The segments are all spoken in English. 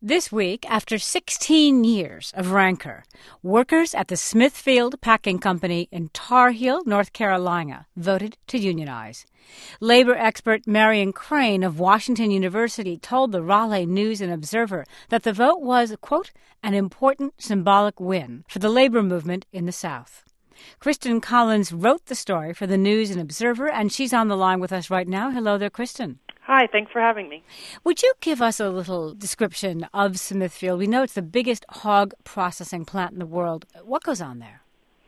This week, after 16 years of rancor, workers at the Smithfield Packing Company in Tar Heel, North Carolina, voted to unionize. Labor expert Marion Crane of Washington University told the Raleigh News and Observer that the vote was, quote, an important symbolic win for the labor movement in the South. Kristen Collins wrote the story for the News and Observer, and she's on the line with us right now. Hello there, Kristen. Hi, thanks for having me. Would you give us a little description of Smithfield? We know it's the biggest hog processing plant in the world. What goes on there?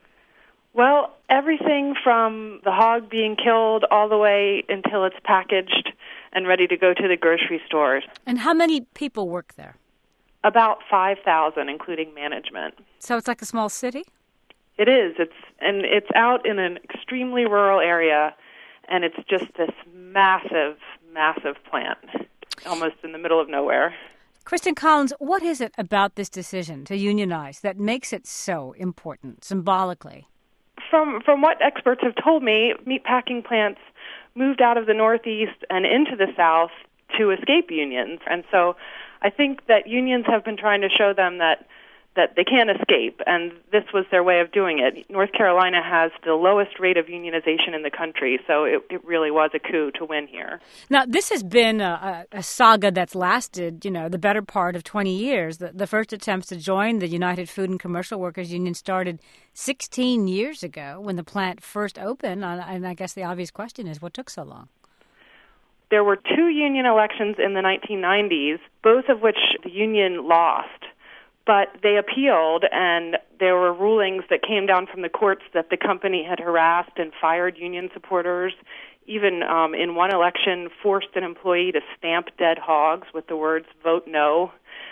Well, everything from the hog being killed all the way until it's packaged and ready to go to the grocery stores. And how many people work there? About 5,000, including management. So it's like a small city? It is. It's out in an extremely rural area, and it's just this massive plant, almost in the middle of nowhere. Kristen Collins, what is it about this decision to unionize that makes it so important, symbolically? From what experts have told me, meatpacking plants moved out of the Northeast and into the South to escape unions. And so I think that unions have been trying to show them that they can't escape, and this was their way of doing it. North Carolina has the lowest rate of unionization in the country, so it really was a coup to win here. Now, this has been a saga that's lasted, the better part of 20 years. The first attempts to join the United Food and Commercial Workers Union started 16 years ago when the plant first opened, and I guess the obvious question is, what took so long? There were two union elections in the 1990s, both of which the union lost. But they appealed, and there were rulings that came down from the courts that the company had harassed and fired union supporters, even in one election forced an employee to stamp dead hogs with the words, vote no.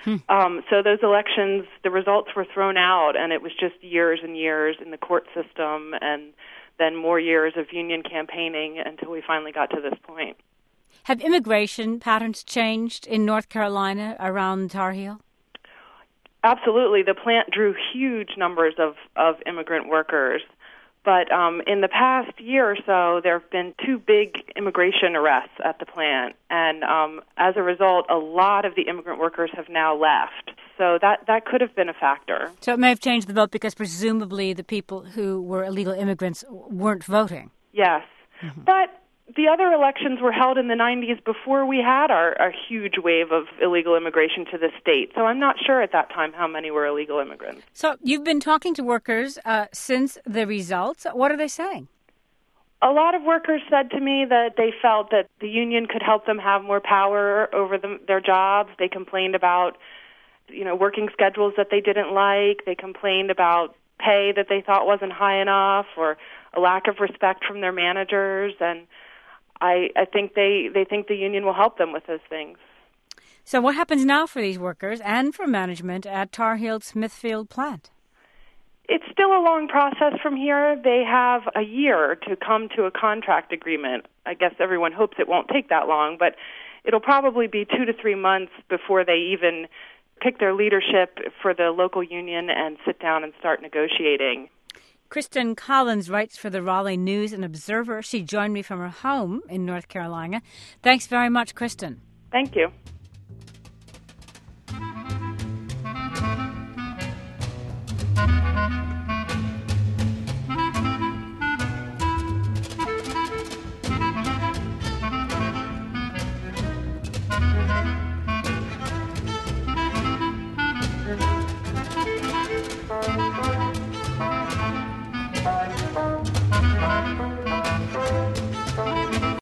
So those elections, the results were thrown out, and it was just years and years in the court system, and then more years of union campaigning until we finally got to this point. Have immigration patterns changed in North Carolina around Tar Heel? Absolutely. The plant drew huge numbers of immigrant workers. But in the past year or so, there have been two big immigration arrests at the plant. And as a result, a lot of the immigrant workers have now left. So that could have been a factor. So it may have changed the vote because presumably the people who were illegal immigrants weren't voting. Yes. Mm-hmm. But the other elections were held in the 90s before we had our huge wave of illegal immigration to the state. So I'm not sure at that time how many were illegal immigrants. So you've been talking to workers since the results. What are they saying? A lot of workers said to me that they felt that the union could help them have more power over their jobs. They complained about, working schedules that they didn't like. They complained about pay that they thought wasn't high enough or a lack of respect from their managers. And I think they think the union will help them with those things. So what happens now for these workers and for management at Tar Heel Smithfield plant? It's still a long process from here. They have a year to come to a contract agreement. I guess everyone hopes it won't take that long, but it'll probably be 2 to 3 months before they even pick their leadership for the local union and sit down and start negotiating. Kristen Collins writes for the Raleigh News and Observer. She joined me from her home in North Carolina. Thanks very much, Kristen. Thank you.